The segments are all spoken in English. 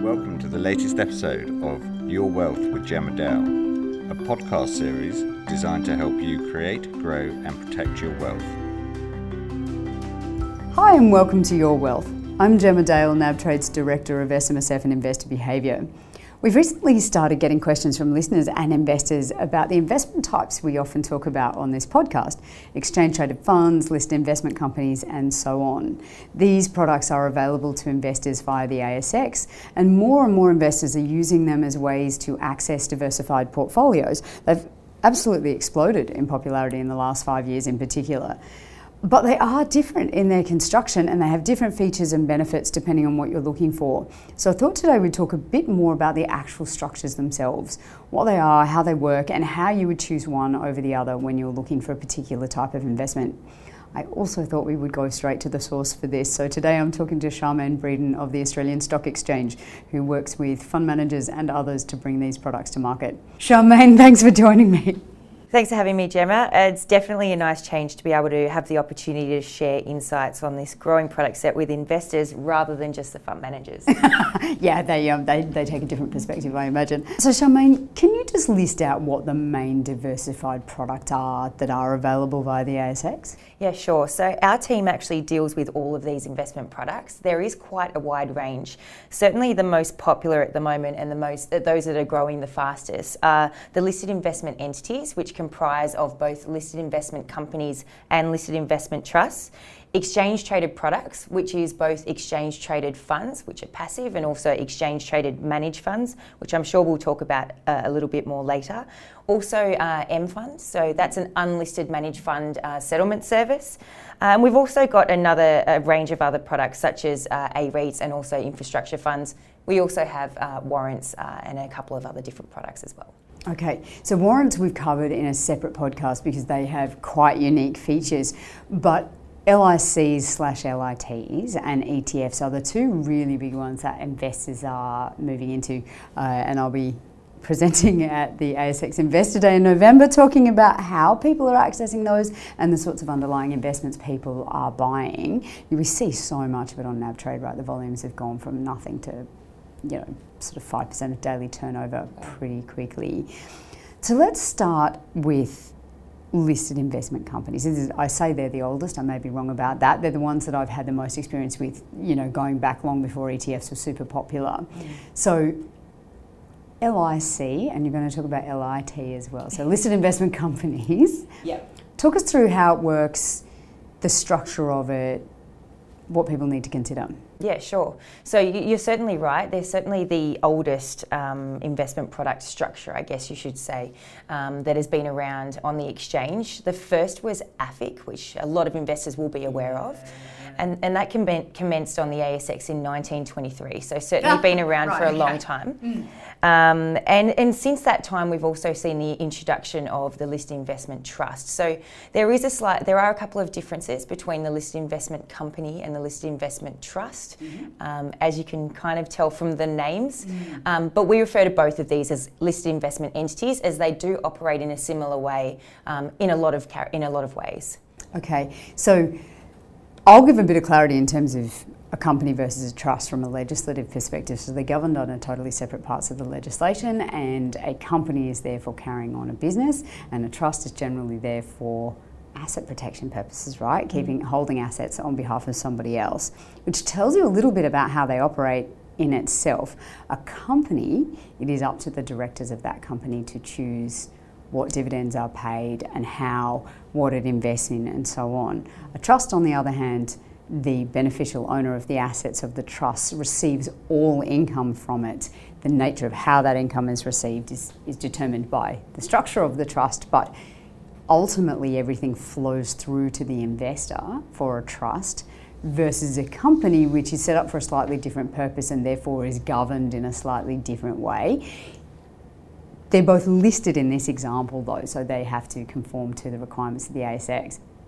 welcome to the latest episode of Your Wealth with Gemma Dale, a podcast series designed to help you create, grow and protect your wealth. Hi and welcome to Your Wealth. I'm Gemma Dale, NabTrade's Director of SMSF and Investor Behaviour. We've recently started getting questions from listeners and investors about the investment types we often talk about on this podcast: exchange-traded funds, listed investment companies, and so on. These products are available to investors via the ASX, and more investors are using them as ways to access diversified portfolios. They've absolutely exploded in popularity in the last 5 years in particular. But they are different in their construction and they have different features and benefits depending on what you're looking for. So I thought today we'd talk a bit more about the actual structures themselves, what they are, how they work, and how you would choose one over the other when you're looking for a particular type of investment. I also thought we would go straight to the source for this. So today I'm talking to Charmaine Breeden of the Australian Stock Exchange, who works with fund managers and others to bring these products to market. Charmaine, thanks for joining me. Thanks for having me, Gemma. It's definitely a nice change to be able to have the opportunity to share insights on this growing product set with investors rather than just the fund managers. Yeah, they take a different perspective, I imagine. So Charmaine, can you just list out what the main diversified products are that are available via the ASX? Yeah, sure. So our team actually deals with all of these investment products. There is quite a wide range. Certainly the most popular at the moment and those that are growing the fastest are the listed investment entities, which comprise of both listed investment companies and listed investment trusts. Exchange-traded products, which is both exchange-traded funds, which are passive, and also exchange-traded managed funds, which I'm sure we'll talk about a little bit more later. Also M funds, so that's an unlisted managed fund settlement service. We've also got a range of other products such as A-REITs and also infrastructure funds. We also have warrants and a couple of other different products as well. Okay, so warrants we've covered in a separate podcast because they have quite unique features, but LICs/LITs and ETFs are the two really big ones that investors are moving into, and I'll be presenting at the ASX Investor Day in November talking about how people are accessing those and the sorts of underlying investments people are buying. We see so much of it on NabTrade, right? The volumes have gone from nothing to, sort of 5% of daily turnover pretty quickly. So let's start with listed investment companies. I say they're the oldest, I may be wrong about that. They're the ones that I've had the most experience with, going back long before ETFs were super popular. So LIC, and you're going to talk about LIT as well. So listed investment companies. Yep. Talk us through how it works, the structure of it, what people need to consider. Yeah, sure. So you're certainly right. They're certainly the oldest investment product structure, I guess you should say, that has been around on the exchange. The first was AFIC, which a lot of investors will be aware of. And that commenced on the ASX in 1923, so certainly been around for a long time. And since that time, we've also seen the introduction of the listed investment trust. So there are a couple of differences between the listed investment company and the listed investment trust, as you can kind of tell from the names. But we refer to both of these as listed investment entities, as they do operate in a similar way in a lot of ways. Okay, so I'll give a bit of clarity in terms of a company versus a trust from a legislative perspective. So they're governed under totally separate parts of the legislation, and a company is there for carrying on a business, and a trust is generally there for asset protection purposes, right? Holding assets on behalf of somebody else, which tells you a little bit about how they operate in itself. A company, it is up to the directors of that company to choose what dividends are paid and what it invests in and so on. A trust, on the other hand, the beneficial owner of the assets of the trust receives all income from it. The nature of how that income is received is determined by the structure of the trust, but ultimately everything flows through to the investor for a trust, versus a company which is set up for a slightly different purpose and therefore is governed in a slightly different way. They're both listed in this example though, so they have to conform to the requirements of the ASX.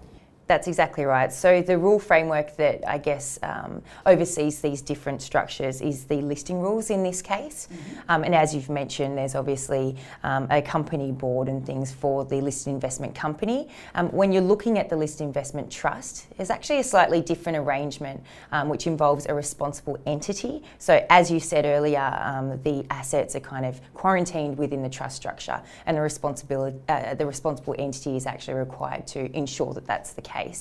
That's exactly right. So the rule framework that I guess oversees these different structures is the listing rules in this case. And as you've mentioned, there's obviously a company board and things for the listed investment company. When you're looking at the listed investment trust, there's actually a slightly different arrangement which involves a responsible entity. So as you said earlier, the assets are kind of quarantined within the trust structure, and the responsible entity is actually required to ensure that that's the case.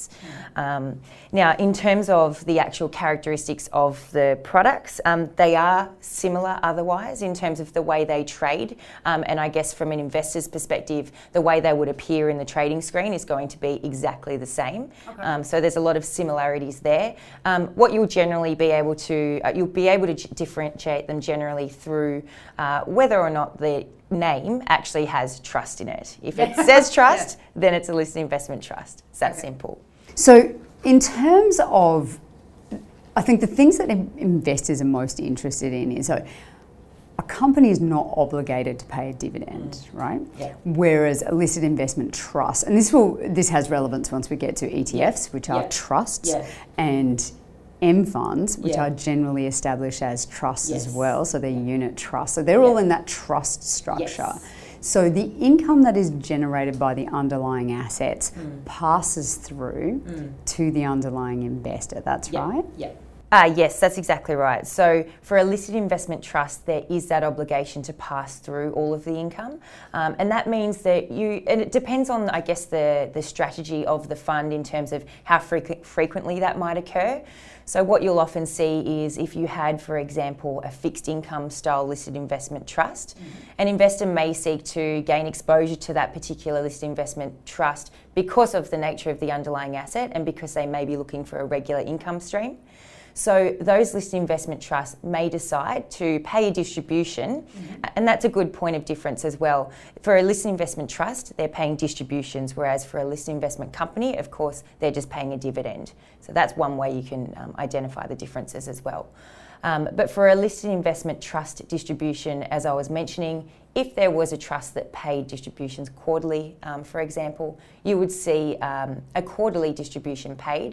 Now, in terms of the actual characteristics of the products, they are similar otherwise in terms of the way they trade, and I guess from an investor's perspective, the way they would appear in the trading screen is going to be exactly the same. So there's a lot of similarities there. What you'll generally be able to, differentiate them generally through whether or not the name actually has trust in it. If it says trust, then it's a listed investment trust. It's that simple. So in terms of, I think the things that investors are most interested in is, so a company is not obligated to pay a dividend, right? Yeah. Whereas a listed investment trust, and this has relevance once we get to ETFs, which are trusts, and M funds, which are generally established as trusts as well, so they're unit trusts. So they're all in that trust structure. So the income that is generated by the underlying assets passes through to the underlying investor. That's right? Yes, that's exactly right. So for a listed investment trust, there is that obligation to pass through all of the income. And that means that and it depends on, I guess, the strategy of the fund in terms of how frequently that might occur. So what you'll often see is if you had, for example, a fixed income style listed investment trust, an investor may seek to gain exposure to that particular listed investment trust because of the nature of the underlying asset and because they may be looking for a regular income stream. So those listed investment trusts may decide to pay a distribution, and that's a good point of difference as well. For a listed investment trust, they're paying distributions, whereas for a listed investment company, of course, they're just paying a dividend. So that's one way you can identify the differences as well. But for a listed investment trust distribution, as I was mentioning, if there was a trust that paid distributions quarterly, for example, you would see a quarterly distribution paid.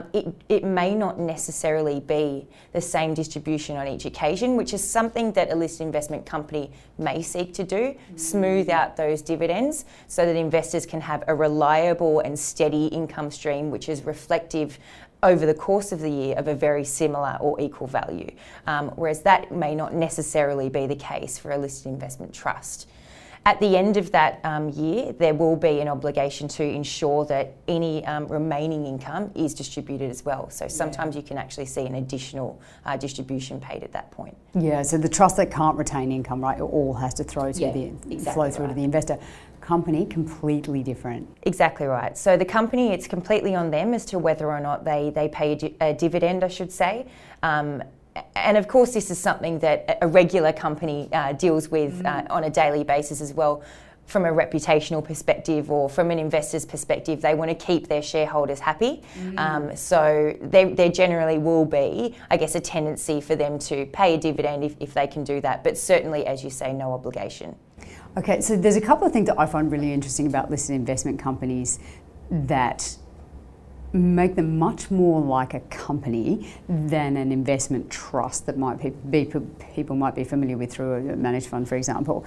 It may not necessarily be the same distribution on each occasion, which is something that a listed investment company may seek to do, smooth out those dividends so that investors can have a reliable and steady income stream which is reflective over the course of the year of a very similar or equal value, whereas that may not necessarily be the case for a listed investment trust. At the end of that year, there will be an obligation to ensure that any remaining income is distributed as well. So sometimes you can actually see an additional distribution paid at that point. Yeah, so the trust that can't retain income, right, it all has to flow through to the investor. Company, completely different. Exactly right. So the company, it's completely on them as to whether or not they pay a dividend, I should say. And of course, this is something that a regular company deals with on a daily basis as well. From a reputational perspective or from an investor's perspective, they want to keep their shareholders happy. So there generally will be, I guess, a tendency for them to pay a dividend if they can do that. But certainly, as you say, no obligation. Okay, so there's a couple of things that I find really interesting about listed investment companies that make them much more like a company than an investment trust that people might be familiar with through a managed fund, for example.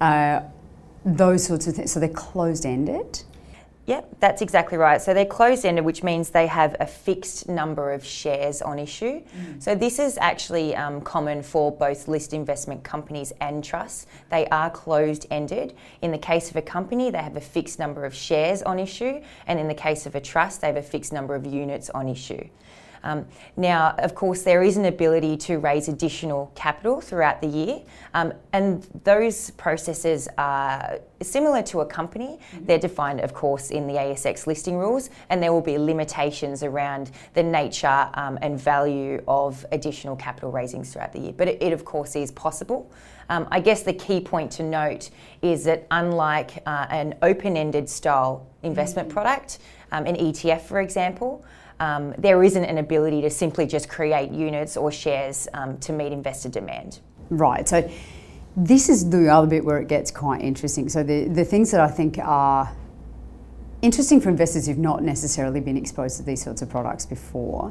Those sorts of things. So they're closed-ended? Yep, that's exactly right. So they're closed-ended, which means they have a fixed number of shares on issue. So this is actually common for both listed investment companies and trusts. They are closed-ended. In the case of a company, they have a fixed number of shares on issue, and in the case of a trust, they have a fixed number of units on issue. Now, of course, there is an ability to raise additional capital throughout the year, and those processes are similar to a company. They're defined, of course, in the ASX listing rules, and there will be limitations around the nature and value of additional capital raisings throughout the year. But it of course, is possible. I guess the key point to note is that unlike an open-ended style investment product, an ETF, for example, there isn't an ability to simply just create units or shares to meet investor demand. Right, so this is the other bit where it gets quite interesting. So the things that I think are interesting for investors who've not necessarily been exposed to these sorts of products before.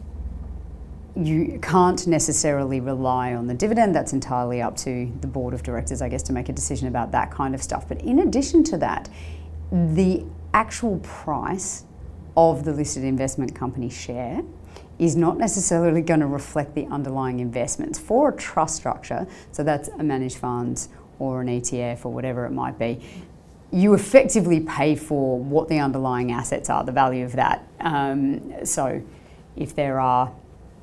You can't necessarily rely on the dividend. That's entirely up to the board of directors, I guess, to make a decision about that kind of stuff. But in addition to that, the actual price of the listed investment company share is not necessarily going to reflect the underlying investments. For a trust structure, so that's a managed funds or an ETF or whatever it might be, you effectively pay for what the underlying assets are, the value of that. So if there are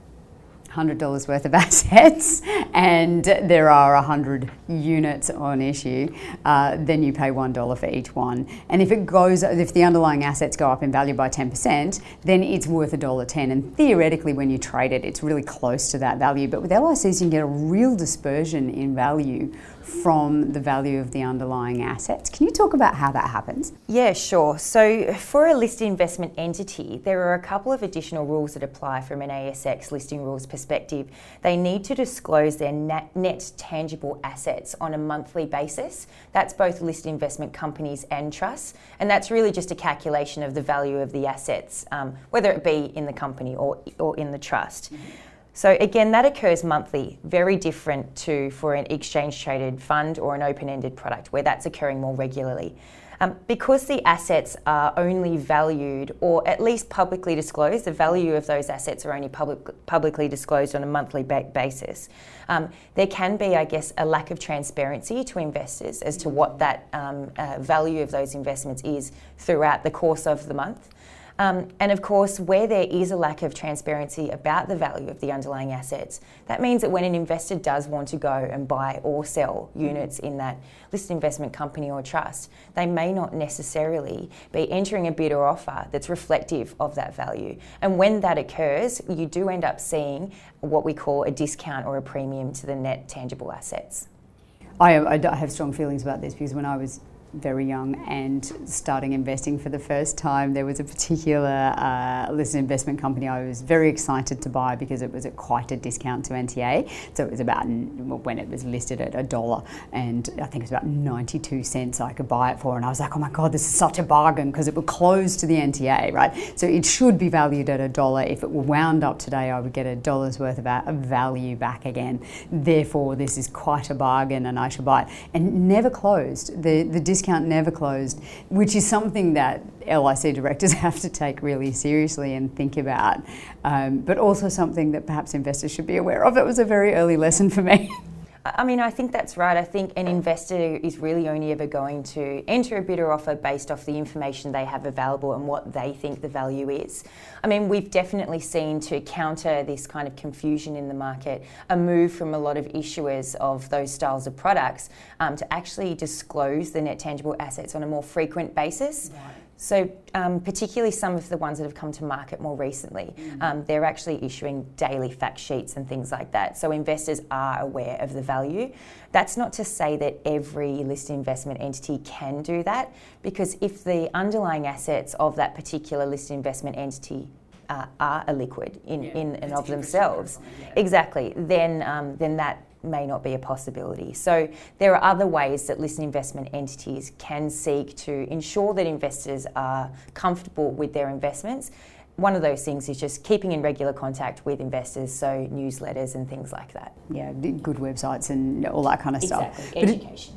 $100 worth of assets and there are 100 units on issue, then you pay $1 for each one. And if the underlying assets go up in value by 10%, then it's worth $1.10. And theoretically, when you trade it, it's really close to that value. But with LICs, you can get a real dispersion in value from the value of the underlying assets. Can you talk about how that happens? Yeah, sure. So for a listed investment entity, there are a couple of additional rules that apply from an ASX listing rules perspective. They need to disclose their net tangible assets on a monthly basis. That's both listed investment companies and trusts. And that's really just a calculation of the value of the assets, whether it be in the company or in the trust. Mm-hmm. So again, that occurs monthly, very different to for an exchange-traded fund or an open-ended product where that's occurring more regularly. Because the assets are only valued or at least publicly disclosed, the value of those assets are only publicly disclosed on a monthly basis, there can be, I guess, a lack of transparency to investors as to what that value of those investments is throughout the course of the month. And of course, where there is a lack of transparency about the value of the underlying assets, that means that when an investor does want to go and buy or sell units in that listed investment company or trust, they may not necessarily be entering a bid or offer that's reflective of that value. And when that occurs, you do end up seeing what we call a discount or a premium to the net tangible assets. I have strong feelings about this because when I was very young and starting investing for the first time, there was a particular listed investment company I was very excited to buy because it was at quite a discount to NTA. So it was about, when it was listed at $1, and I think it was about 92 cents I could buy it for, and I was like, oh my God, this is such a bargain because it would close to the NTA, right? So it should be valued at $1. If it were wound up today, I would get $1 worth of value back again. Therefore, this is quite a bargain and I should buy it. And never closed. The discount never closed, which is something that LIC directors have to take really seriously and think about, but also something that perhaps investors should be aware of. It was a very early lesson for me. I mean, I think that's right. I think an investor is really only ever going to enter a bid or offer based off the information they have available and what they think the value is. I mean, we've definitely seen, to counter this kind of confusion in the market, a move from a lot of issuers of those styles of products to actually disclose the net tangible assets on a more frequent basis. Right. So particularly some of the ones that have come to market more recently, they're actually issuing daily fact sheets and things like that. So investors are aware of the value. That's not to say that every listed investment entity can do that, because if the underlying assets of that particular listed investment entity are illiquid in and of themselves, exactly, then that may not be a possibility. So there are other ways that listed investment entities can seek to ensure that investors are comfortable with their investments. One of those things is just keeping in regular contact with investors, so newsletters and things like that. Yeah, good websites and all that kind of stuff. Exactly, education.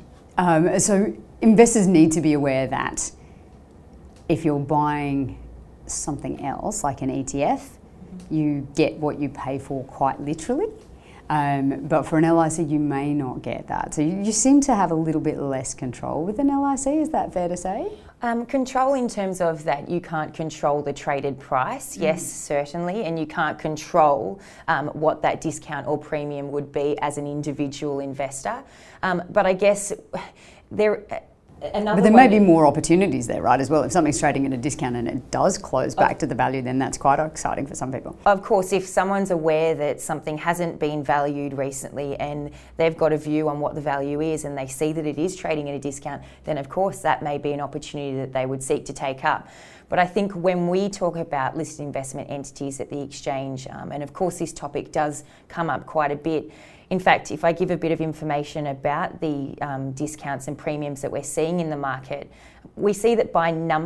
So investors need to be aware that if you're buying something else, like an ETF, you get what you pay for quite literally. But for an LIC, you may not get that. So you seem to have a little bit less control with an LIC, is that fair to say? Control in terms of that you can't control the traded price, yes, certainly, and you can't control what that discount or premium would be as an individual investor. But I guess but there may be more opportunities there, right, as well. If something's trading at a discount and it does close back to the value, then that's quite exciting for some people. Of course, if someone's aware that something hasn't been valued recently and they've got a view on what the value is and they see that it is trading at a discount, then of course that may be an opportunity that they would seek to take up. But I think when we talk about listed investment entities at the exchange, and of course this topic does come up quite a bit. In fact, if I give a bit of information about the discounts and premiums that we're seeing in the market, we see that by number,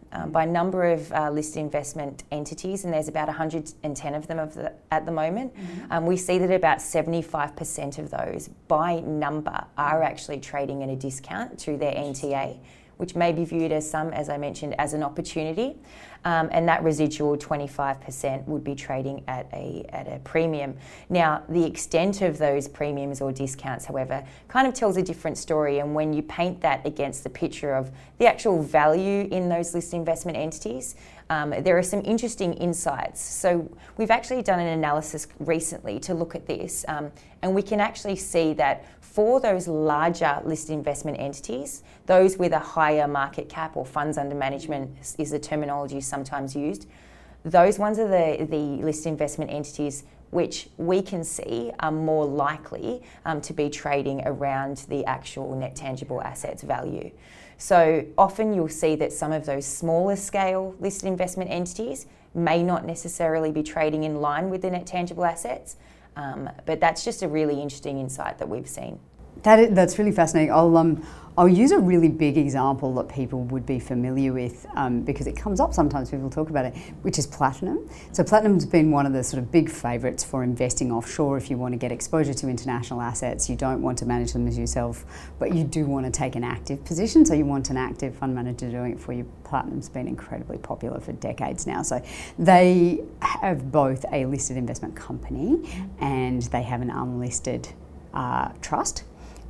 by number of listed investment entities, and there's about 110 of them at the moment. We see that about 75% of those by number are actually trading at a discount to their NTA, which may be viewed as as I mentioned, as an opportunity. And that residual 25% would be trading at a premium. Now, the extent of those premiums or discounts, however, kind of tells a different story. And when you paint that against the picture of the actual value in those listed investment entities, there are some interesting insights. So we've actually done an analysis recently to look at this, and we can actually see that for those larger listed investment entities, those with a higher market cap or funds under management is the terminology sometimes used, those ones are the listed investment entities which we can see are more likely to be trading around the actual net tangible assets value. So often you'll see that some of those smaller scale listed investment entities may not necessarily be trading in line with the net tangible assets, but that's just a really interesting insight that we've seen. That's really fascinating. I'll use a really big example that people would be familiar with because it comes up sometimes, people talk about it, which is platinum. So platinum's been one of the sort of big favourites for investing offshore if you want to get exposure to international assets. You don't want to manage them as yourself, but you do want to take an active position, so you want an active fund manager doing it for you. Platinum's been incredibly popular for decades now. So they have both a listed investment company and they have an unlisted trust.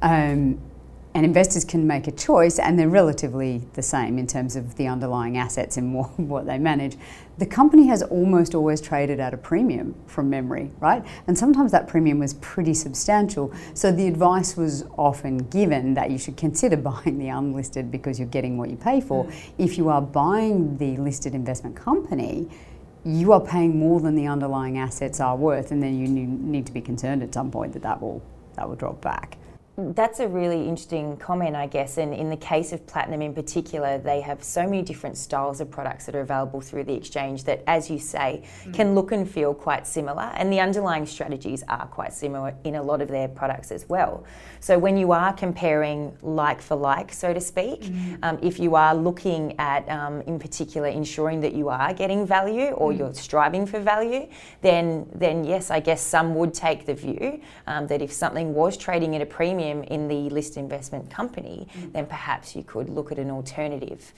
And investors can make a choice, and they're relatively the same in terms of the underlying assets and what they manage. The company has almost always traded at a premium from memory, right? And sometimes that premium was pretty substantial. So the advice was often given that you should consider buying the unlisted because you're getting what you pay for. If you are buying the listed investment company, you are paying more than the underlying assets are worth, and then you need to be concerned at some point that will drop back. That's a really interesting comment, I guess, and in the case of Platinum in particular, they have so many different styles of products that are available through the exchange that, as you say, can look and feel quite similar, and the underlying strategies are quite similar in a lot of their products as well. So when you are comparing like for like, so to speak, if you are looking at, in particular, ensuring that you are getting value or you're striving for value, then yes, I guess some would take the view that if something was trading at a premium in the listed investment company, then perhaps you could look at an alternative.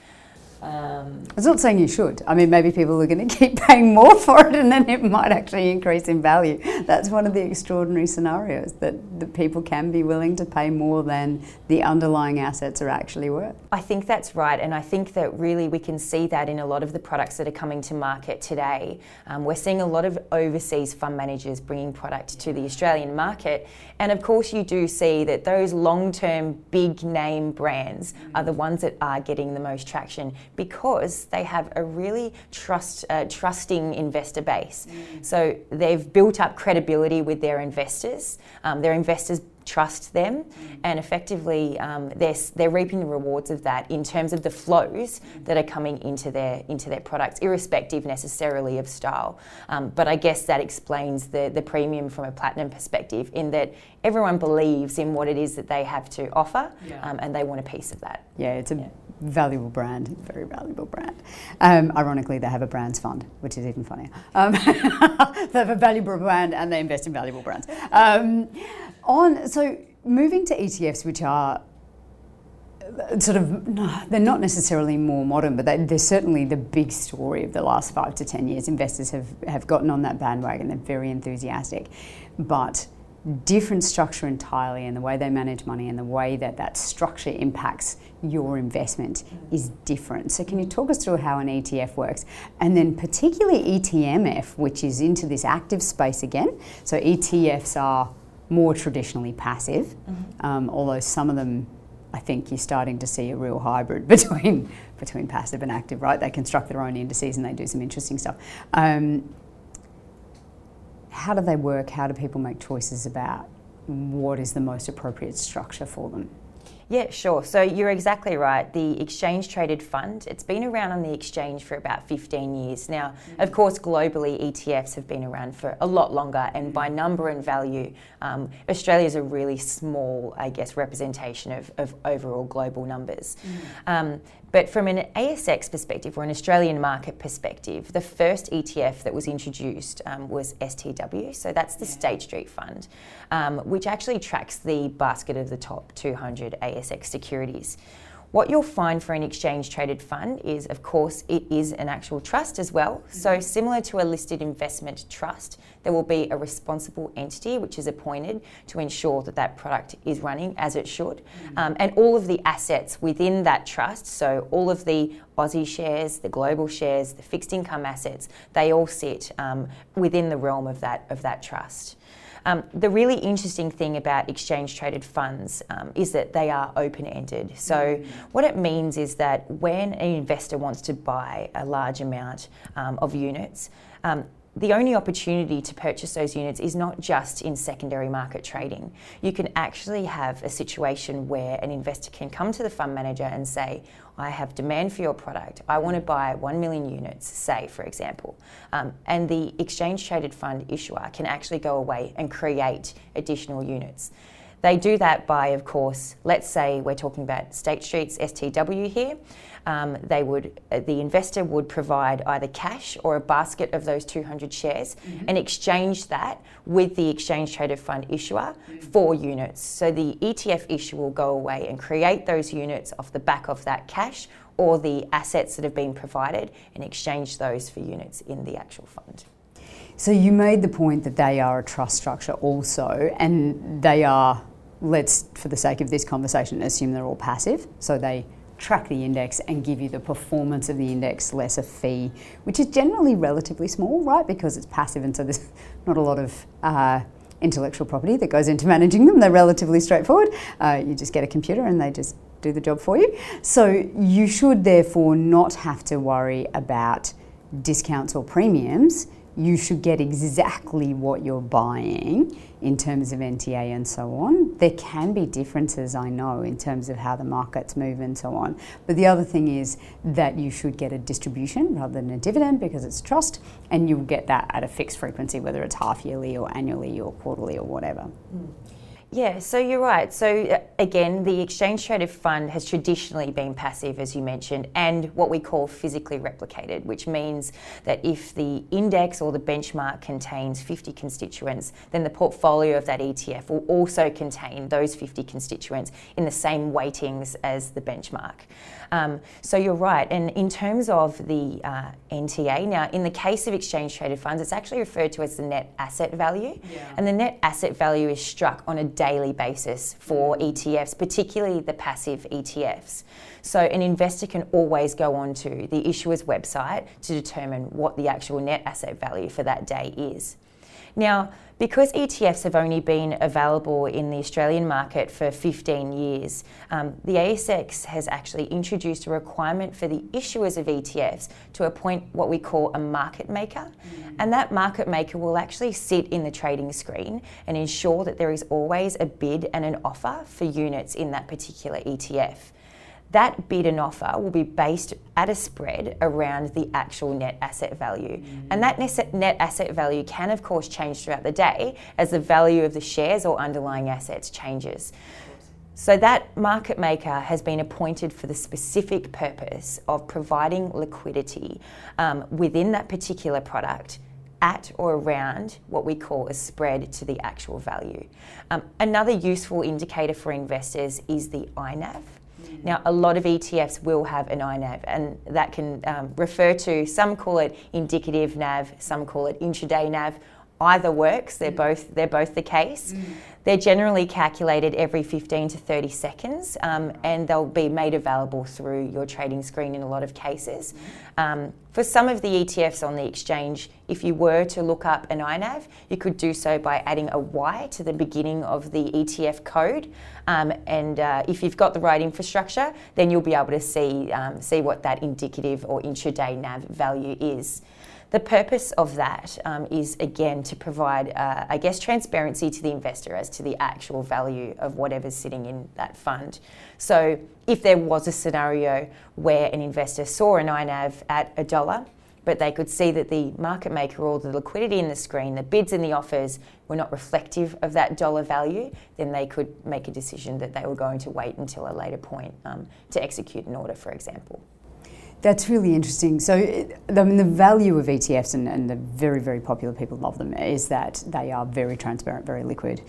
I'm not saying you should. I mean, maybe people are going to keep paying more for it and then it might actually increase in value. That's one of the extraordinary scenarios, that people can be willing to pay more than the underlying assets are actually worth. I think that's right, and I think that really we can see that in a lot of the products that are coming to market today. We're seeing a lot of overseas fund managers bringing product to the Australian market, and of course you do see that those long-term big name brands are the ones that are getting the most traction, because they have a really trusting investor base. So they've built up credibility with their investors. Their investors trust them, and effectively they're reaping the rewards of that in terms of the flows that are coming into their products, irrespective necessarily of style. But I guess that explains the premium from a Platinum perspective, in that everyone believes in what it is that they have to offer, and they want a piece of that. Yeah, it's a valuable brand, very valuable brand. Ironically, they have a brands fund, which is even funnier. They have a valuable brand and they invest in valuable brands. So moving to ETFs, which are sort of, they're not necessarily more modern, but they're certainly the big story of the last 5 to 10 years. Investors have gotten on that bandwagon, they're very enthusiastic, but different structure entirely, and the way they manage money and the way that structure impacts your investment is different. So can you talk us through how an ETF works? And then particularly ETMF, which is into this active space again. So ETFs are more traditionally passive, although some of them, I think you're starting to see a real hybrid between passive and active, right? They construct their own indices and they do some interesting stuff. How do they work? How do people make choices about what is the most appropriate structure for them? Yeah, sure. So you're exactly right. The exchange traded fund, it's been around on the exchange for about 15 years. Now, of course, globally, ETFs have been around for a lot longer, and by number and value, Australia is a really small, I guess, representation of overall global numbers. But from an ASX perspective, or an Australian market perspective, the first ETF that was introduced was STW, so that's the State Street Fund, which actually tracks the basket of the top 200 ASX securities. What you'll find for an exchange-traded fund is, of course, it is an actual trust as well. So similar to a listed investment trust, there will be a responsible entity which is appointed to ensure that that product is running as it should. And all of the assets within that trust, so all of the Aussie shares, the global shares, the fixed income assets, they all sit within the realm of that trust. The really interesting thing about exchange-traded funds is that they are open-ended. So what it means is that when an investor wants to buy a large amount of units, the only opportunity to purchase those units is not just in secondary market trading. You can actually have a situation where an investor can come to the fund manager and say, I have demand for your product. I want to buy 1 million units, say, for example. And the exchange-traded fund issuer can actually go away and create additional units. They do that by, of course, let's say we're talking about State Street's STW here. The investor would provide either cash or a basket of those 200 shares and exchange that with the exchange-traded fund issuer for units. So the ETF issuer will go away and create those units off the back of that cash or the assets that have been provided and exchange those for units in the actual fund. So you made the point that they are a trust structure also, and they are, let's, for the sake of this conversation, assume they're all passive. So they track the index and give you the performance of the index less a fee, which is generally relatively small, right? Because it's passive, and so there's not a lot of intellectual property that goes into managing them. They're relatively straightforward. You just get a computer and they just do the job for you. So you should therefore not have to worry about discounts or premiums. You should get exactly what you're buying in terms of NTA and so on. There can be differences, I know, in terms of how the markets move and so on. But the other thing is that you should get a distribution rather than a dividend because it's trust, and you'll get that at a fixed frequency, whether it's half yearly or annually or quarterly or whatever. Yeah, so you're right. So again, the exchange traded fund has traditionally been passive, as you mentioned, and what we call physically replicated, which means that if the index or the benchmark contains 50 constituents, then the portfolio of that ETF will also contain those 50 constituents in the same weightings as the benchmark. So you're right. And in terms of the NTA, now in the case of exchange traded funds, it's actually referred to as the net asset value. Yeah. And the net asset value is struck on a daily basis for ETFs, particularly the passive ETFs. So an investor can always go onto the issuer's website to determine what the actual net asset value for that day is. Now, because ETFs have only been available in the Australian market for 15 years, the ASX has actually introduced a requirement for the issuers of ETFs to appoint what we call a market maker. And that market maker will actually sit in the trading screen and ensure that there is always a bid and an offer for units in that particular ETF. That bid and offer will be based at a spread around the actual net asset value. And that net asset value can, of course, change throughout the day as the value of the shares or underlying assets changes. So that market maker has been appointed for the specific purpose of providing liquidity within that particular product at or around what we call a spread to the actual value. Another useful indicator for investors is the INAV. Now, a lot of ETFs will have an INAV, and that can refer to, some call it indicative NAV, some call it intraday NAV. Either works, they're both the case. They're generally calculated every 15 to 30 seconds, and they'll be made available through your trading screen in a lot of cases. For some of the ETFs on the exchange, if you were to look up an INAV, you could do so by adding a Y to the beginning of the ETF code. And if you've got the right infrastructure, then you'll be able to see what that indicative or intraday NAV value is. The purpose of that is, again, to provide, transparency to the investor as to the actual value of whatever's sitting in that fund. So if there was a scenario where an investor saw an INAV at $1, but they could see that the market maker or the liquidity in the screen, the bids and the offers were not reflective of that dollar value, then they could make a decision that they were going to wait until a later point to execute an order, for example. That's really interesting. So, the value of ETFs, and the very, very popular people love them, is that they are very transparent, very liquid.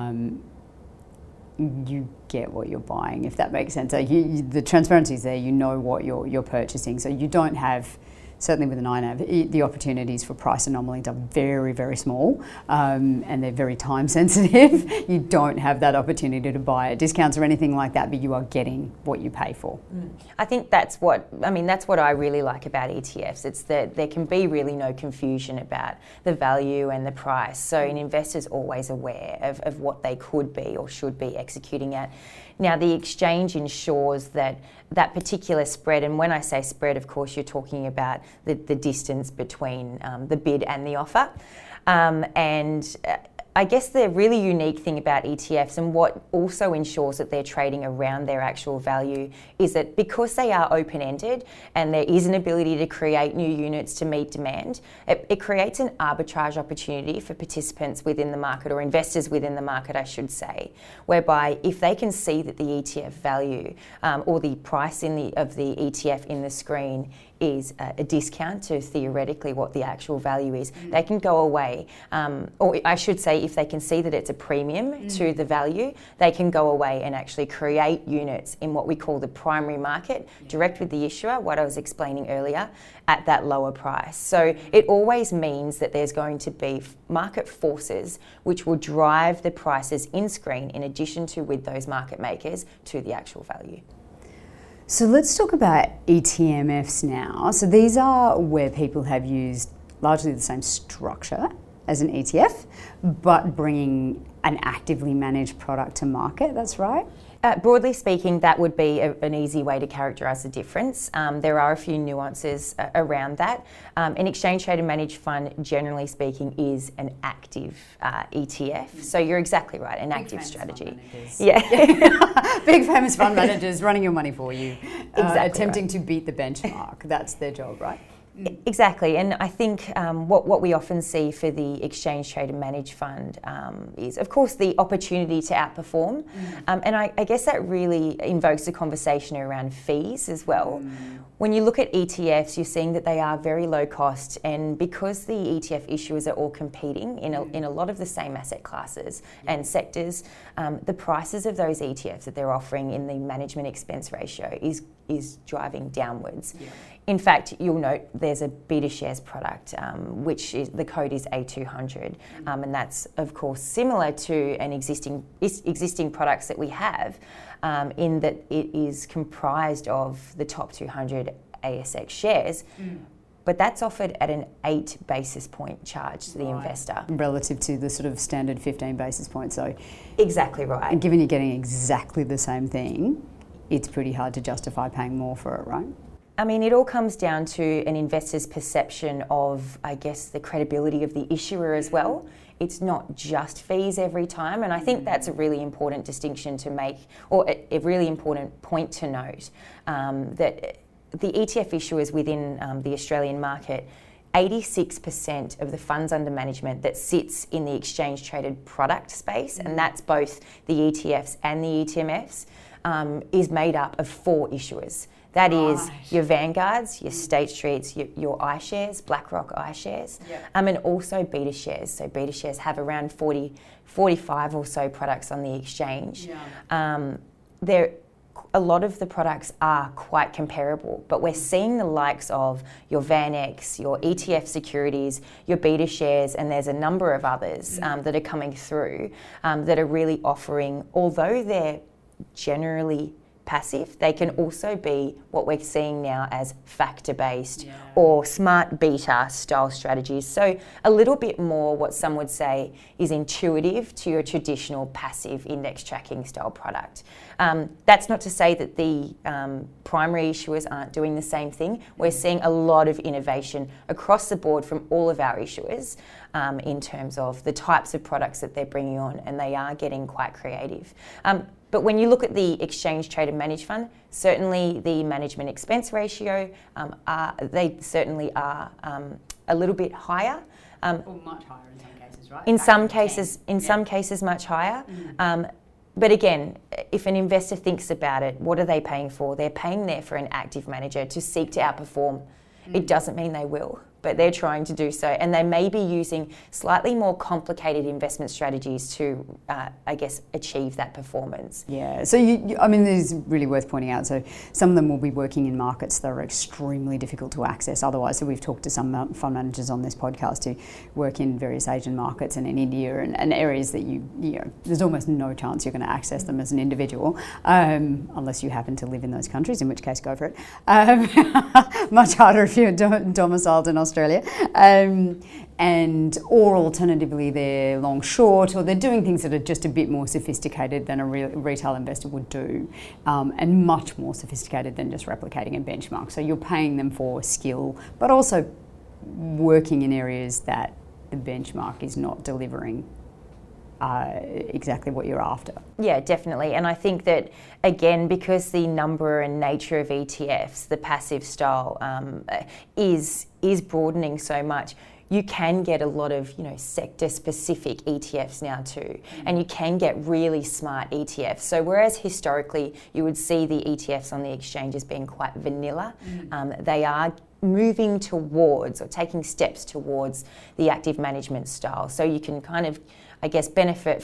You get what you're buying, if that makes sense. So the transparency is there, you know what you're purchasing. So you don't have, certainly with an INAV, the opportunities for price anomalies are very, very small, and they're very time sensitive. You don't have that opportunity to buy at discounts or anything like that, but you are getting what you pay for. I think that's what I really like about ETFs. It's that there can be really no confusion about the value and the price. So an investor's always aware of what they could be or should be executing at. Now, the exchange ensures that particular spread, and when I say spread, of course, you're talking about the distance between the bid and the offer. I guess the really unique thing about ETFs, and what also ensures that they're trading around their actual value, is that because they are open-ended and there is an ability to create new units to meet demand, it creates an arbitrage opportunity for participants within the market, or investors within the market, I should say, whereby if they can see that the ETF value or the price of the ETF in the screen is a discount to theoretically what the actual value is, they can go away, or I should say, if they can see that it's a premium to the value, they can go away and actually create units in what we call the primary market, direct with the issuer, what I was explaining earlier, at that lower price. So it always means that there's going to be market forces which will drive the prices in screen, in addition to with those market makers, to the actual value. So let's talk about ETMFs now. So these are where people have used largely the same structure as an ETF, but bringing an actively managed product to market, that's right? Broadly speaking, that would be an easy way to characterise the difference. There are a few nuances around that. An exchange traded managed fund, generally speaking, is an active ETF. So you're exactly right, an active strategy. Yeah. Big famous fund managers running your money for you, attempting right. to beat the benchmark. That's their job, right? Exactly, and I think what we often see for the exchange traded managed fund is, of course, the opportunity to outperform, and I guess that really invokes a conversation around fees as well. When you look at ETFs, you're seeing that they are very low cost, and because the ETF issuers are all competing in a lot of the same asset classes and sectors, the prices of those ETFs that they're offering in the management expense ratio is driving downwards. Yeah. In fact, you'll note there's a BetaShares product, which is, the code is A200, and that's of course similar to an existing products that we have, in that it is comprised of the top 200 ASX shares. But that's offered at an 8 basis point charge to the investor. Relative to the sort of standard 15 basis points. So exactly right. And given you're getting exactly the same thing, it's pretty hard to justify paying more for it, right? I mean, it all comes down to an investor's perception of, I guess, the credibility of the issuer as well. It's not just fees every time, and I think that's a really important distinction to make, or a really important point to note, that the ETF issuers within the Australian market, 86% of the funds under management that sits in the exchange traded product space, and that's both the ETFs and the ETMFs, is made up of 4 issuers. That is your Vanguards, your State Streets, your iShares, BlackRock iShares, and also BetaShares. So BetaShares have around 45 or so products on the exchange. A lot of the products are quite comparable, but we're seeing the likes of your VanEck, your ETF securities, your BetaShares, and there's a number of others that are coming through that are really offering, although they're generally passive. They can also be what we're seeing now as factor-based or smart beta style strategies. So a little bit more what some would say is intuitive to your traditional passive index tracking style product. That's not to say that the primary issuers aren't doing the same thing. We're seeing a lot of innovation across the board from all of our issuers in terms of the types of products that they're bringing on, and they are getting quite creative. But when you look at the exchange traded managed fund, certainly the management expense ratio, they certainly are a little bit higher. Or much higher in some cases, right? In some cases, much higher. But again, if an investor thinks about it, what are they paying for? They're paying there for an active manager to seek to outperform. It doesn't mean they will, but they're trying to do so. And they may be using slightly more complicated investment strategies to, achieve that performance. Yeah, so it is really worth pointing out. So some of them will be working in markets that are extremely difficult to access otherwise. So we've talked to some fund managers on this podcast who work in various Asian markets and in India and areas that there's almost no chance you're going to access them as an individual, unless you happen to live in those countries, in which case go for it. Much harder if you're domiciled in Australia. Or alternatively, they're long short, or they're doing things that are just a bit more sophisticated than a retail investor would do, and much more sophisticated than just replicating a benchmark. So you're paying them for skill, but also working in areas that the benchmark is not delivering exactly what you're after. Yeah, definitely. And I think that, again, because the number and nature of ETFs, the passive style, is broadening so much, you can get a lot of, sector-specific ETFs now too, and you can get really smart ETFs. So whereas historically you would see the ETFs on the exchanges being quite vanilla, they are moving towards or taking steps towards the active management style. So you can kind of, benefit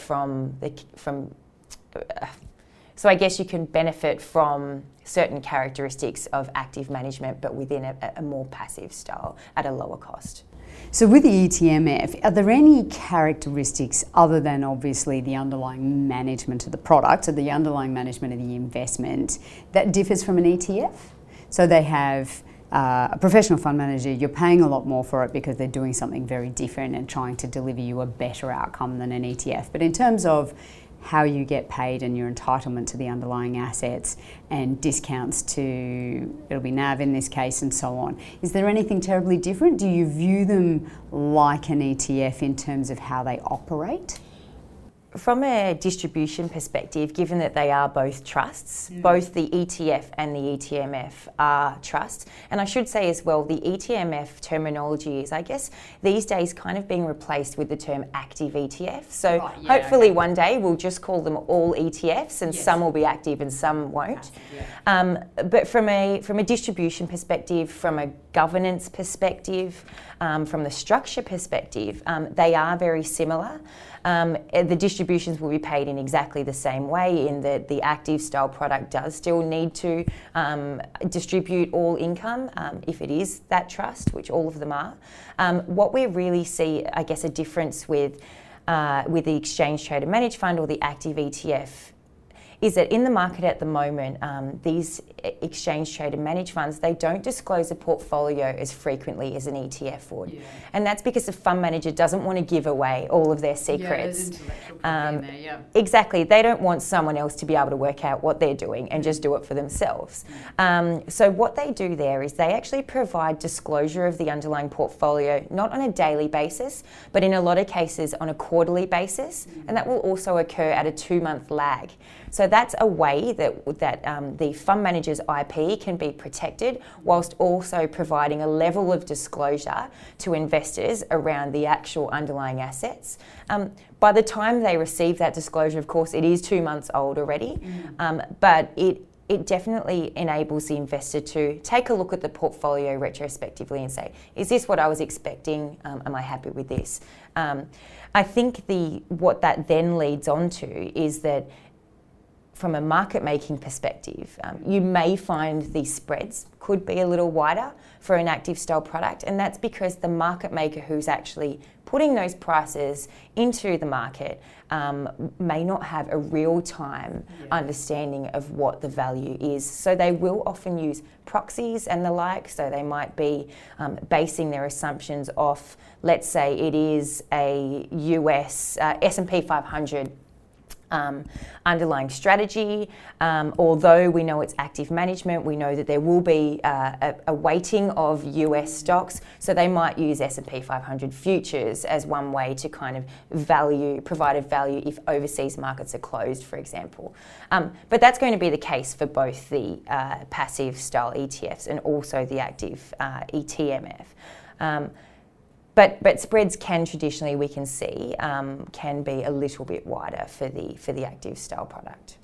So I guess you can benefit from certain characteristics of active management, but within a more passive style at a lower cost. So with the ETMF, are there any characteristics other than obviously the underlying management of the product or the underlying management of the investment that differs from an ETF? So they have a professional fund manager, you're paying a lot more for it because they're doing something very different and trying to deliver you a better outcome than an ETF. But in terms of how you get paid and your entitlement to the underlying assets and discounts to, it'll be NAV in this case and so on, is there anything terribly different? Do you view them like an ETF in terms of how they operate? From a distribution perspective, given that they are both trusts, both the ETF and the ETMF are trusts, and I should say as well, the ETMF terminology is, I guess, these days kind of being replaced with the term active ETF. So hopefully one day we'll just call them all ETFs, and some will be active and some won't. But from a distribution perspective, from a governance perspective, from the structure perspective, they are very similar. The distributions will be paid in exactly the same way, in that the active style product does still need to distribute all income if it is that trust, which all of them are. What we really see, I guess, a difference with the exchange traded managed fund or the active ETF is that in the market at the moment, these exchange traded managed funds, they don't disclose a portfolio as frequently as an ETF would. And that's because the fund manager doesn't want to give away all of their secrets. Exactly. They don't want someone else to be able to work out what they're doing and just do it for themselves. So what they do there is they actually provide disclosure of the underlying portfolio, not on a daily basis, but in a lot of cases on a quarterly basis. And that will also occur at a 2-month lag. So that's a way that the fund manager's IP can be protected, whilst also providing a level of disclosure to investors around the actual underlying assets. By the time they receive that disclosure, of course, it is 2 months old already, but it definitely enables the investor to take a look at the portfolio retrospectively and say, is this what I was expecting? Am I happy with this? I think what that then leads on to is that from a market making perspective, you may find the spreads could be a little wider for an active style product, and that's because the market maker who's actually putting those prices into the market may not have a real-time understanding of what the value is. So they will often use proxies and the like, so they might be basing their assumptions off, let's say it is a US S&P 500 underlying strategy. Although we know it's active management, we know that there will be a weighting of US stocks, so they might use S&P 500 futures as one way to kind of provide a value if overseas markets are closed, for example. But that's going to be the case for both the passive style ETFs and also the active ETMF. But spreads can traditionally, we can see, can be a little bit wider for the active style product.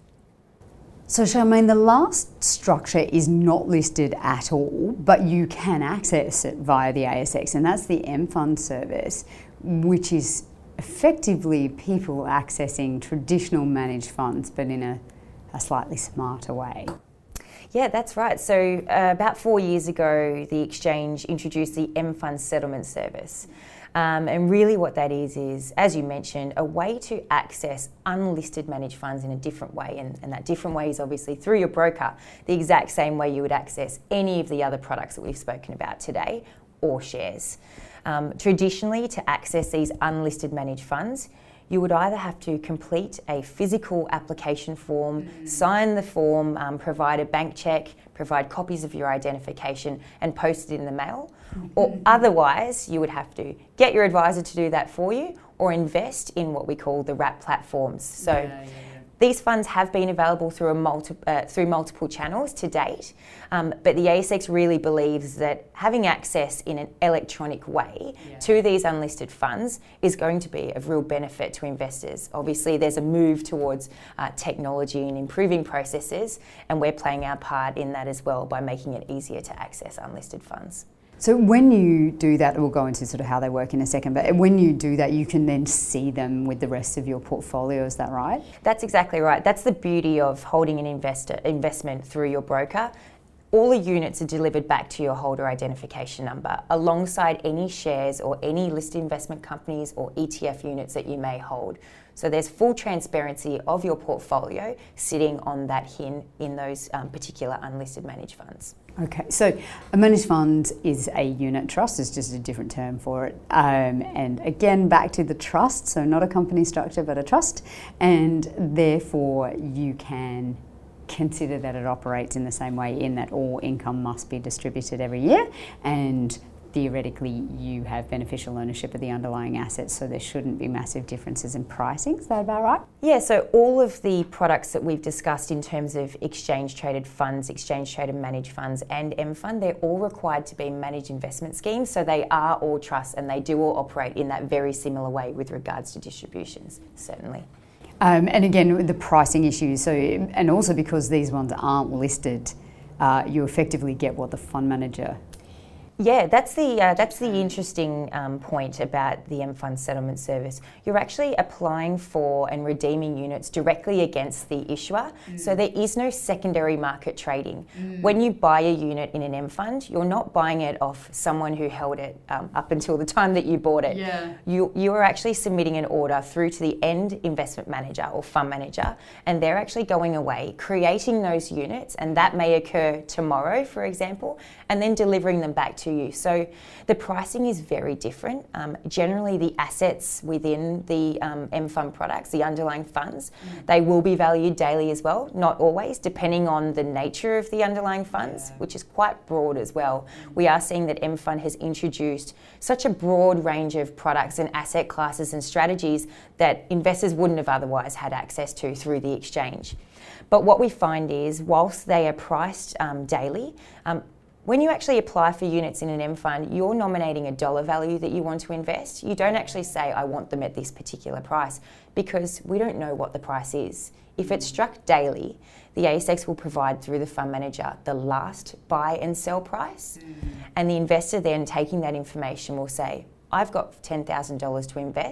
So Charmaine, the last structure is not listed at all, but you can access it via the ASX, and that's the mFund service, which is effectively people accessing traditional managed funds, but in a slightly smarter way. Yeah, that's right. So about 4 years ago, the exchange introduced the mFund settlement service. And really what that is, as you mentioned, a way to access unlisted managed funds in a different way. And that different way is obviously through your broker, the exact same way you would access any of the other products that we've spoken about today, or shares. Traditionally, to access these unlisted managed funds, you would either have to complete a physical application form, sign the form, provide a bank check, provide copies of your identification and post it in the mail, or otherwise you would have to get your advisor to do that for you or invest in what we call the wrap platforms. So these funds have been available through multiple channels to date, but the ASX really believes that having access in an electronic way to these unlisted funds is going to be of real benefit to investors. Obviously, there's a move towards technology and improving processes, and we're playing our part in that as well by making it easier to access unlisted funds. So when you do that, we'll go into sort of how they work in a second, but when you do that, you can then see them with the rest of your portfolio, is that right? That's exactly right. That's the beauty of holding an investment through your broker. All the units are delivered back to your holder identification number, alongside any shares or any listed investment companies or ETF units that you may hold. So there's full transparency of your portfolio sitting on that HIN in those particular unlisted managed funds. Okay, so a managed fund is a unit trust, it's just a different term for it. And again, back to the trust, so not a company structure, but a trust. And therefore, you can consider that it operates in the same way in that all income must be distributed every year. And theoretically, you have beneficial ownership of the underlying assets, so there shouldn't be massive differences in pricing. Is that about right? Yeah, so all of the products that we've discussed in terms of exchange-traded funds, exchange-traded managed funds and mFund, they're all required to be managed investment schemes, so they are all trusts and they do all operate in that very similar way with regards to distributions, certainly. And again, the pricing issues, so, and also because these ones aren't listed, you effectively get what the fund manager. Yeah, that's the interesting point about the mFund settlement service. You're actually applying for and redeeming units directly against the issuer, so there is no secondary market trading. When you buy a unit in an mFund, you're not buying it off someone who held it up until the time that you bought it. Yeah. You are actually submitting an order through to the end investment manager or fund manager, and they're actually going away, creating those units, and that may occur tomorrow, for example, and then delivering them back to you. So the pricing is very different. Generally, the assets within the mFund products, the underlying funds, they will be valued daily as well, not always, depending on the nature of the underlying funds, which is quite broad as well. We are seeing that mFund has introduced such a broad range of products and asset classes and strategies that investors wouldn't have otherwise had access to through the exchange. But what we find is, whilst they are priced daily, when you actually apply for units in an mFund, you're nominating a dollar value that you want to invest. You don't actually say, I want them at this particular price, because we don't know what the price is. If it's struck daily, the ASX will provide through the fund manager the last buy and sell price. And the investor then taking that information will say, I've got $10,000 to invest.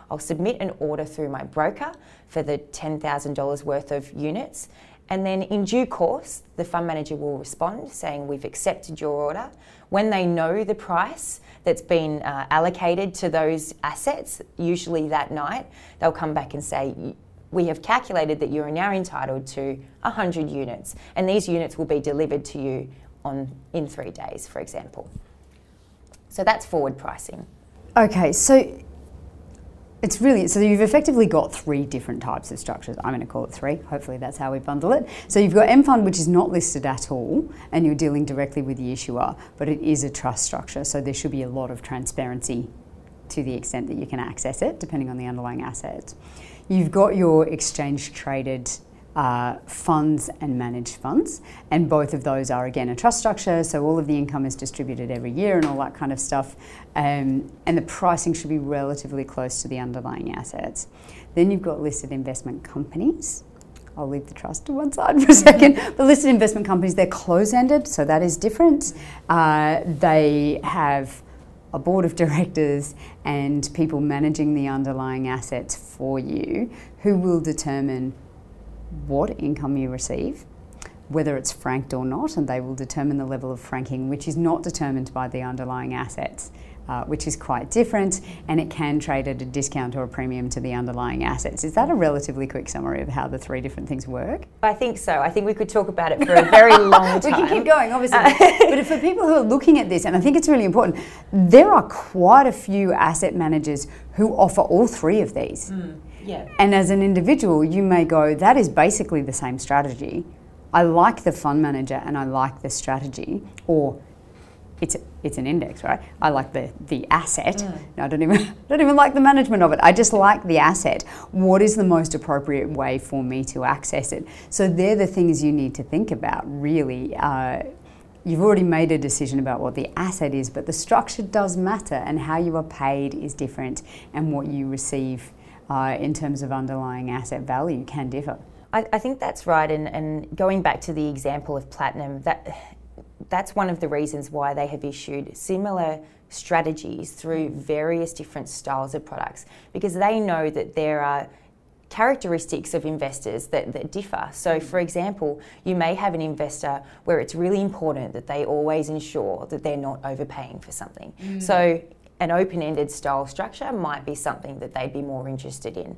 I'll submit an order through my broker for the $10,000 worth of units. And then in due course, the fund manager will respond saying, we've accepted your order. When they know the price that's been allocated to those assets, usually that night, they'll come back and say, we have calculated that you are now entitled to 100 units, and these units will be delivered to you in 3 days, for example. So that's forward pricing. Okay, so so you've effectively got 3 different types of structures. I'm going to call it 3. Hopefully that's how we bundle it. So you've got M Fund, which is not listed at all, and you're dealing directly with the issuer, but it is a trust structure. So there should be a lot of transparency to the extent that you can access it, depending on the underlying assets. You've got your exchange traded funds and managed funds, and both of those are again a trust structure, so all of the income is distributed every year and all that kind of stuff, and the pricing should be relatively close to the underlying assets. Then you've got listed investment companies. I'll leave the trust to one side for a second, but listed investment companies, they're close-ended, so that is different. They have a board of directors and people managing the underlying assets for you who will determine what income you receive, whether it's franked or not, and they will determine the level of franking, which is not determined by the underlying assets, which is quite different, and it can trade at a discount or a premium to the underlying assets. Is that a relatively quick summary of how the 3 different things work? I think so. I think we could talk about it for a very long time. We can keep going, obviously. But for people who are looking at this, and I think it's really important, there are quite a few asset managers who offer all 3 of these. Yeah. And as an individual, you may go, that is basically the same strategy. I like the fund manager and I like the strategy, or it's an index, right? I like the asset. I don't even like the management of it. I just like the asset. What is the most appropriate way for me to access it? So they're the things you need to think about, really. You've already made a decision about what the asset is, but the structure does matter, and how you are paid is different, and what you receive in terms of underlying asset value can differ. I think that's right, and going back to the example of Platinum, that's one of the reasons why they have issued similar strategies through various different styles of products, because they know that there are characteristics of investors that differ. So for example, you may have an investor where it's really important that they always ensure that they're not overpaying for something. So an open-ended style structure might be something that they'd be more interested in.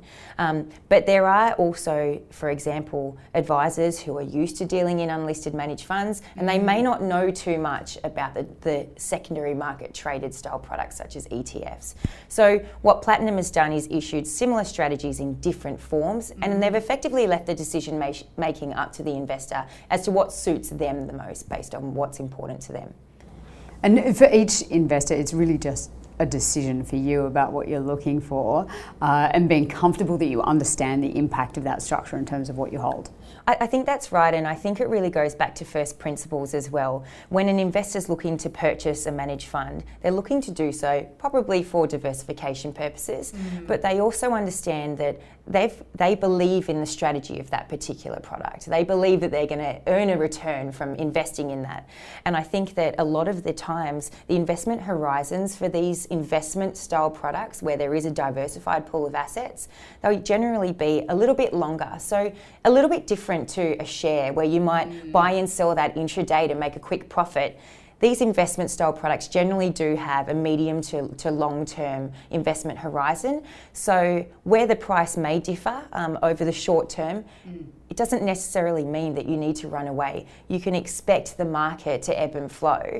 But there are also, for example, advisors who are used to dealing in unlisted managed funds, and they may not know too much about the secondary market traded style products such as ETFs. So what Platinum has done is issued similar strategies in different forms, and they've effectively left the decision making up to the investor as to what suits them the most based on what's important to them. And for each investor, it's really just a decision for you about what you're looking for, and being comfortable that you understand the impact of that structure in terms of what you hold. I think that's right, and I think it really goes back to first principles as well. When an investor's looking to purchase a managed fund, they're looking to do so probably for diversification purposes, but they also understand that they believe in the strategy of that particular product. They believe that they're going to earn a return from investing in that. And I think that a lot of the times, the investment horizons for these investment style products, where there is a diversified pool of assets, they'll generally be a little bit longer. So a little bit different to a share where you might buy and sell that intraday to make a quick profit. These investment style products generally do have a medium to long-term investment horizon. So where the price may differ over the short term, it doesn't necessarily mean that you need to run away. You can expect the market to ebb and flow.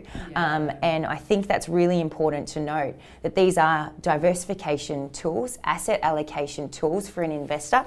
And I think that's really important to note, that these are diversification tools, asset allocation tools for an investor.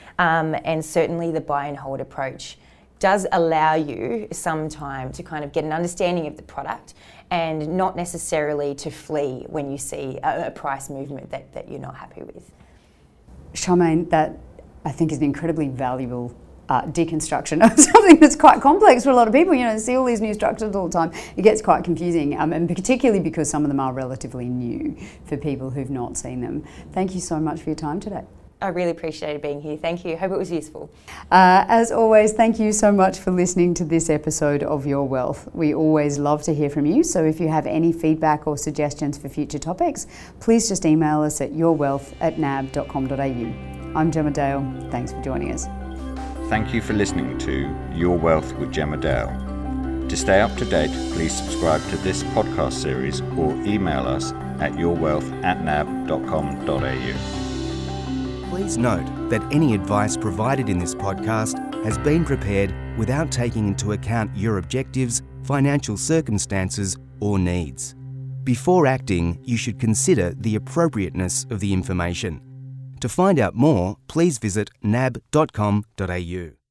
And certainly the buy and hold approach does allow you some time to kind of get an understanding of the product and not necessarily to flee when you see a price movement that you're not happy with. Charmaine, that I think is an incredibly valuable deconstruction of something that's quite complex for a lot of people. You know, see all these new structures all the time. It gets quite confusing, and particularly because some of them are relatively new for people who've not seen them. Thank you so much for your time today. I really appreciated being here. Thank you. Hope it was useful. As always, thank you so much for listening to this episode of Your Wealth. We always love to hear from you, so if you have any feedback or suggestions for future topics, please just email us at yourwealth@nab.com.au. I'm Gemma Dale. Thanks for joining us. Thank you for listening to Your Wealth with Gemma Dale. To stay up to date, please subscribe to this podcast series or email us at yourwealth@nab.com.au. Please note that any advice provided in this podcast has been prepared without taking into account your objectives, financial circumstances, or needs. Before acting, you should consider the appropriateness of the information. To find out more, please visit nab.com.au.